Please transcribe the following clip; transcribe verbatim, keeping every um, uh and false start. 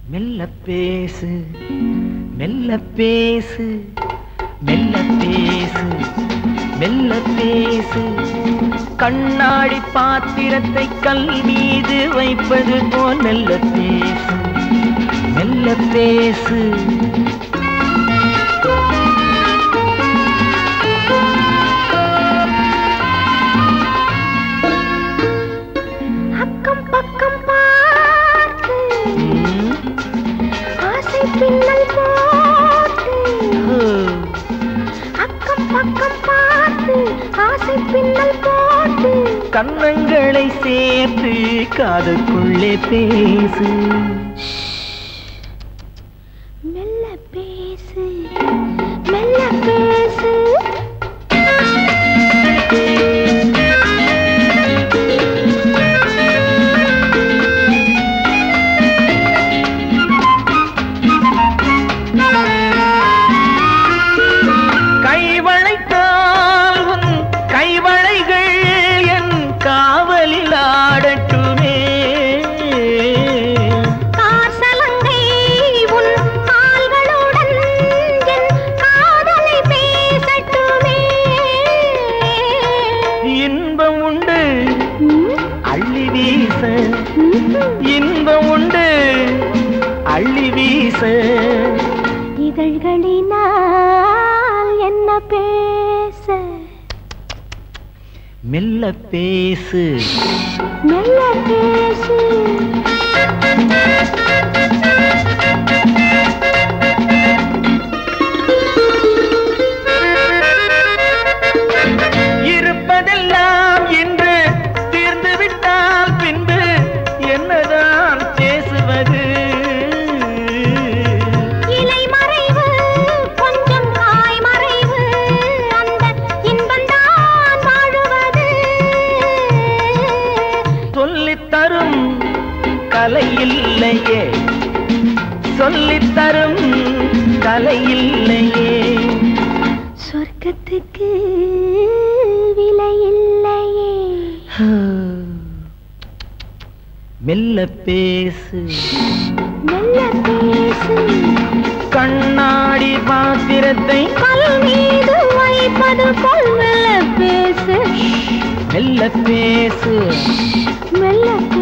மெல்ல பேசு மெல்ல பேசு மெல்ல பேசு மெல்ல பேசு கண்ணாடி பாத்திரத்தை கல் மீது வைப்பது போல் மெல்ல பேசு மெல்ல பேசு அக்கம் பக்கம் பார்த்து ஆசை பின்னல் போட்டு அக்கம் பக்கம் பார்த்து ஆசை பின்னல் போட்டு கன்னங்களை சேர்த்து காதுக்குள்ளே பேசு மெல்ல பேசு மெல்ல பேசு கைவளைத்தால் உன் கைவளைகள் என் காவலில் ஆடட்டுமே காசலங்கை உன் கால்களுடன் என் காதலை பேசட்டுமே இன்பம் உண்டு அள்ளி வீச இன்பம் உண்டு அள்ளி வீச இதழ்களினால் என்ன பேச மெல்ல பேசு மெல்ல பேசு இருப்பதெல்லாம் இன்று தீர்ந்து விட்டால் பின்பு என்னதான் பேசுவது இலை மறைவு கொஞ்சம் காய் மறைவு அந்த இன்பந்தான் வாழுவது சொல்லித் தரும் கலை இல்லையே சொல்லித் தரும் கலை இல்லையே சொர்க்கத்துக்கு விலை இல்லையே மெல்ல பேசு மெல்ல பேசு கண்ணாடி பாத்திரத்தை கல் மீது வைப்பது போல் மெல்ல பேசு மெல்ல பேசு மெல்ல